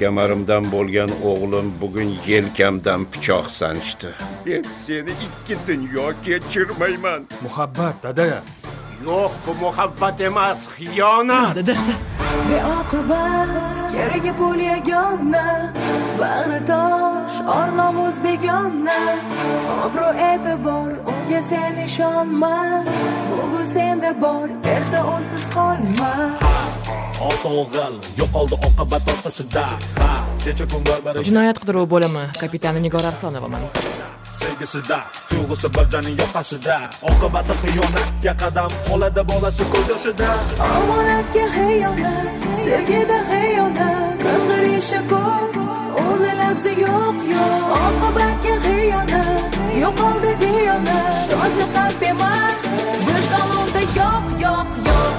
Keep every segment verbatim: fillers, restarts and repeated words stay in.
kamarimdan bo'lgan o'g'lim bugun yelkamdan pichoq sanchdi. Men seni ikki dunyo kechirmayman. Muhabbat, dada. Yo'q, bu muhabbat emas, xiyonat. Dadasi. Beoqibat, keragi pul yagona, bag'ri tosh, or-nomus begona. Obro' e'tibor, unga sen ishonma. Bugun senda bor, erta o'siz qolma. O'g'il yo'qoldi oqibat orqasida. Kecha kun barbara Jinoyat qidiruv bo'limi kapitani Nigora Arsonovaman. Sevgisida, tuyg'usi barjaning yoqasida. Oqibati xiyonatga qadam oladi bolasi ko'z yoshida. Omonatga xiyonat, sevgida xiyonat, qing'irishi ko'p, uni labzi yo'q yo'q. Oqibatga xiyonat, yo'qoldi diyonat, toza qalb emas, vijdonda yo'q yo'q yo'q.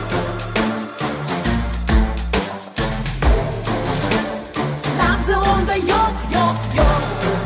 Labzi onda yo'q yo'q yo'q.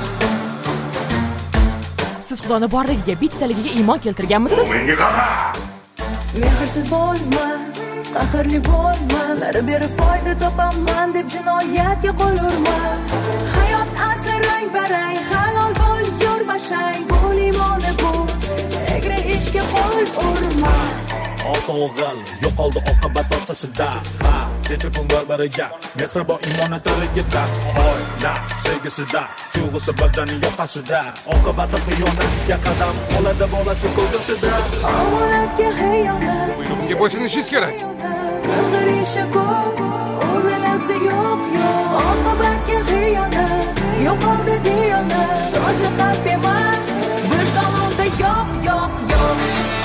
Siz Xudoni borligiga, bittaligiga iymon keltirganmisiz? Menga qara. Mehrsiz bo'lma, qahrli bo'lma, lar berib foyda topaman deb jinoyatga qo'l urma. Hayot asli rang barang, halol bo'l, yurmashang, bo'l imoni bu, egri ishga qo'l urma. O'g'il yo'qoldi oqibat orqasida. Kecha kun barbariga, mehribon imoni tirigida. Oila sevgisida, tuyg'usi barjaning yoqasida. Oqibati xiyonatga qadam oladi bolasi ko'z yoshida. Omonatga xiyonat, Bunga bo'ysunishingiz kerak. qing'irishi ko'p, uni labzi yo'q yo'q. Oqibatga xiyonat, yo'qoldi diyonat, toza qalb emas, vijdonda yo'q yo'q yo'q.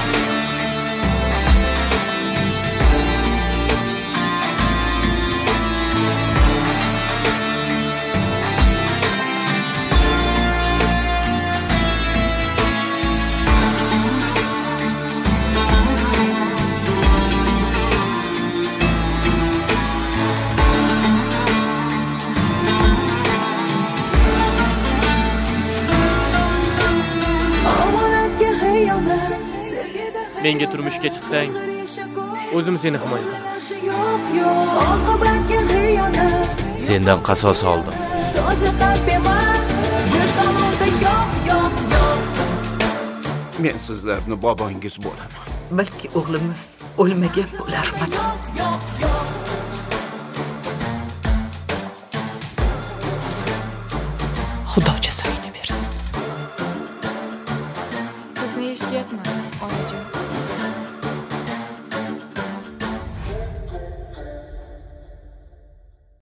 Menga turmushga chiqsang, o'zim seni himoya qilaman. Yo'q yo'q, oqibatga xiyonat. Sendan qasos oldim. Toza qalb emas, vijdonda yo'q yo'q yo'q. Men sizlarni bobongiz bo'laman. Balki o'g'limiz o'lmagan bo'larmidi.